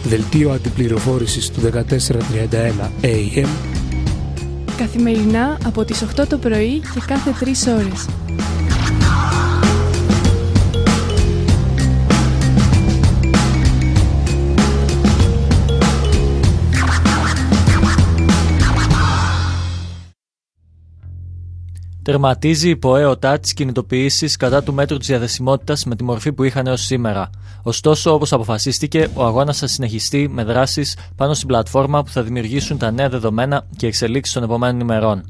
Δελτίο αντιπληροφόρησης του 1431 AM. Καθημερινά από τις 8 το πρωί και κάθε 3 ώρες. Τερματίζει η ΠΟΕ ΟΤΑ τις κινητοποιήσεις κατά του μέτρου της διαθεσιμότητας με τη μορφή που είχαν έως σήμερα. Ωστόσο, όπως αποφασίστηκε, ο αγώνας θα συνεχιστεί με δράσεις πάνω στην πλατφόρμα που θα δημιουργήσουν τα νέα δεδομένα και εξελίξεις των επόμενων ημερών.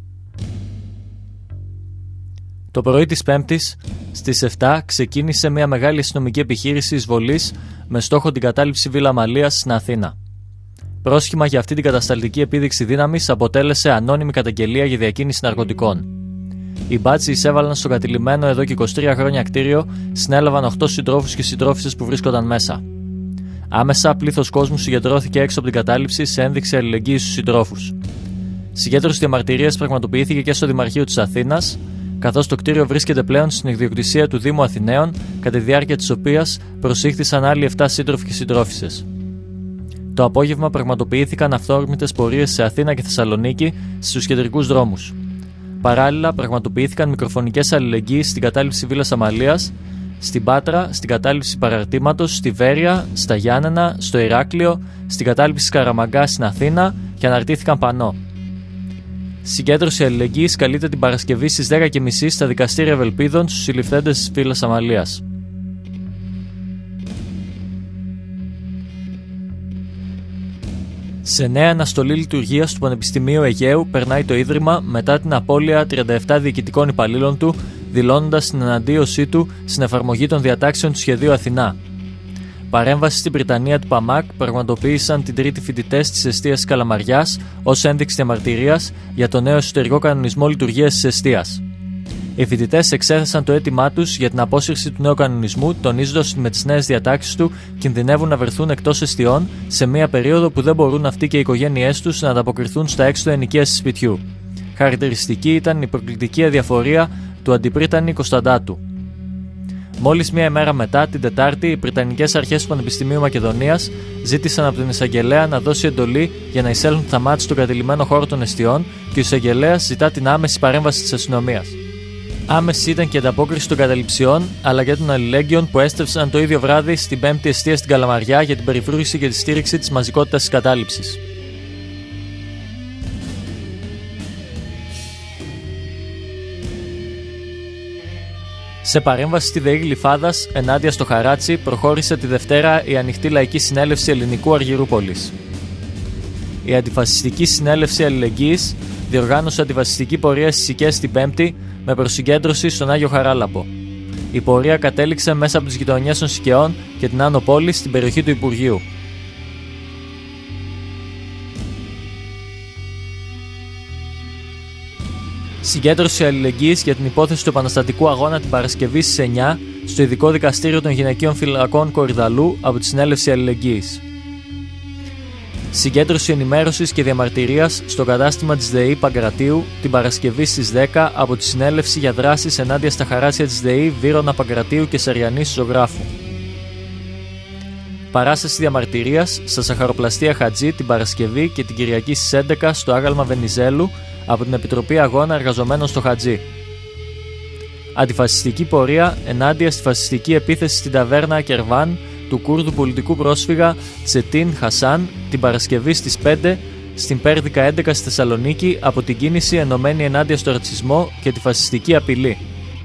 Το πρωί της Πέμπτης, στις 7, ξεκίνησε μια μεγάλη αστυνομική επιχείρηση εισβολής με στόχο την κατάληψη Βίλα Μαλίας στην Αθήνα. Πρόσχημα για αυτή την κατασταλτική επίδειξη δύναμης αποτέλεσε ανώνυμη καταγγελία για διακίνηση ναρκωτικών. Οι μπάτσοι εισέβαλαν στο κατηλημμένο εδώ και 23 χρόνια κτίριο, συνέλαβαν 8 συντρόφους και συντρόφισσες που βρίσκονταν μέσα. Άμεσα, πλήθος κόσμου συγκεντρώθηκε έξω από την κατάληψη σε ένδειξη αλληλεγγύης στους συντρόφους. Συγκέντρωση διαμαρτυρίας πραγματοποιήθηκε και στο Δημαρχείο της Αθήνας, καθώς το κτίριο βρίσκεται πλέον στην ιδιοκτησία του Δήμου Αθηναίων, κατά τη διάρκεια της οποίας προσήχθησαν άλλοι 7 σύντροφοι και συντρόφισσες. Το απόγευμα πραγματοποιήθηκαν αυθόρμητες πορείες σε Αθήνα και Θεσσαλονίκη στους κεντρικούς δρόμους. Παράλληλα, πραγματοποιήθηκαν μικροφωνικές αλληλεγγύες στην κατάληψη Βίλας Αμαλίας, στην Πάτρα, στην κατάληψη Παραρτήματος, στη Βέρεια, στα Γιάννενα, στο Ηράκλειο, στην κατάληψη Καραμαγκά στην Αθήνα και αναρτήθηκαν πανό. Συγκέντρωση αλληλεγγύης καλείται την Παρασκευή στις 10:30 στα δικαστήρια Ευελπίδων στους συλληφθέντες της Βίλας Αμαλίας. Σε νέα αναστολή λειτουργίας του Πανεπιστημίου Αιγαίου περνάει το Ίδρυμα μετά την απώλεια 37 διοικητικών υπαλλήλων του, δηλώνοντας την εναντίωσή του στην εφαρμογή των διατάξεων του Σχεδίου Αθηνά. Παρέμβαση στην Πριτανία του ΠΑΜΑΚ πραγματοποίησαν την Τρίτη φοιτητές της εστίας Καλαμαριάς ως ένδειξη διαμαρτυρίας για το νέο εσωτερικό κανονισμό λειτουργίας της εστίας. Οι φοιτητές εξέθεσαν το αίτημά τους για την απόσυρση του νέου κανονισμού, τονίζοντας ότι με τις νέες διατάξεις του κινδυνεύουν να βρεθούν εκτός εστιών σε μια περίοδο που δεν μπορούν αυτοί και οι οικογένειές τους να ανταποκριθούν στα έξοδα ενοικίασης σπιτιού. Χαρακτηριστική ήταν η προκλητική αδιαφορία του αντιπρίτανη Κωνσταντάτου. Μόλις μία ημέρα μετά, την Τετάρτη, οι Πριτανικές Αρχές του Πανεπιστημίου Μακεδονίας ζήτησαν από τον εισαγγελέα να δώσει εντολή για να εισέλθουν θαμάτοι στον κατηλημμένο χώρο των εστιών και ο εισαγγελέας ζητά την άμεση παρέμβαση της αστυνομίας. Άμεση ήταν και η ανταπόκριση των καταληψιών αλλά και των αλληλέγγυων που έστρεψαν το ίδιο βράδυ στην 5η εστία στην Καλαμαριά για την περιφρούρηση και τη στήριξη της μαζικότητας της κατάληψης. Σε παρέμβαση στη ΔΕΗ Γλυφάδας ενάντια στο Χαράτσι προχώρησε τη Δευτέρα η Ανοιχτή Λαϊκή Συνέλευση Ελληνικού Αργυρούπολης. Η Αντιφασιστική Συνέλευση Αλληλεγγύης διοργάνωσε αντιφασιστική πορεία στις Σικές την Πέμπτη με προσυγκέντρωση στον Άγιο Χαράλαπο. Η πορεία κατέληξε μέσα από τις γειτονιές των Σικαιών και την Άνω Πόλη στην περιοχή του Υπουργείου. Συγκέντρωση αλληλεγγύης για την υπόθεση του επαναστατικού αγώνα την Παρασκευή στις 9 στο Ειδικό Δικαστήριο των Γυναικείων Φυλακών Κορυδαλού από τη Συνέλευση Αλληλεγγύης. Συγκέντρωση ενημέρωσης και διαμαρτυρίας στο κατάστημα της ΔΕΗ Παγκρατίου την Παρασκευή στις 10 από τη Συνέλευση για δράσεις ενάντια στα χαράτσια της ΔΕΗ Βύρωνα Παγκρατίου και Σαριανής Ζωγράφου. Παράσταση διαμαρτυρίας στα Σαχαροπλαστεία Χατζή την Παρασκευή και την Κυριακή στις 11 στο Άγαλμα Βενιζέλου από την Επιτροπή Αγώνα Εργαζομένων στο Χατζή. Αντιφασιστική πορεία ενάντια στη φασιστική επίθεση στην ταβέρνα Κερβάν του Κούρδου πολιτικού πρόσφυγα Τσετίν Χασάν την Παρασκευή στις 5 στην Πέρδικα 11 στη Θεσσαλονίκη από την κίνηση ενωμένη ενάντια στο ρατσισμό και τη φασιστική απειλή.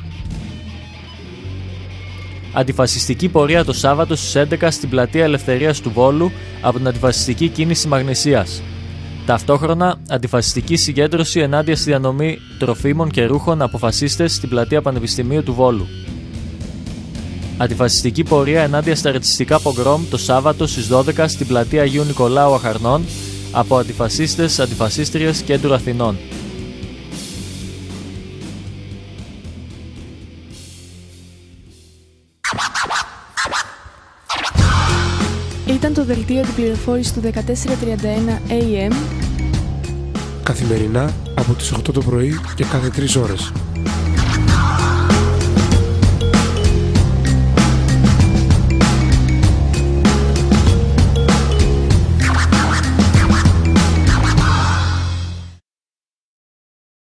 Αντιφασιστική πορεία το Σάββατο στις 11 στην Πλατεία Ελευθερίας του Βόλου από την Αντιφασιστική Κίνηση Μαγνησίας. Ταυτόχρονα, αντιφασιστική συγκέντρωση ενάντια στη διανομή τροφίμων και ρούχων από φασίστες στην Πλατεία Πανεπιστημίου του Βόλου. Αντιφασιστική πορεία ενάντια στα ρατσιστικά πογκρόμ το Σάββατο στις 12 στην Πλατεία Αγίου Νικολάου Αχαρνών από αντιφασίστες, αντιφασίστριες Κέντρου Αθηνών. Ήταν το δελτίο αντιπληροφόρησης του 1431 AM καθημερινά από τις 8 το πρωί και κάθε 3 ώρες.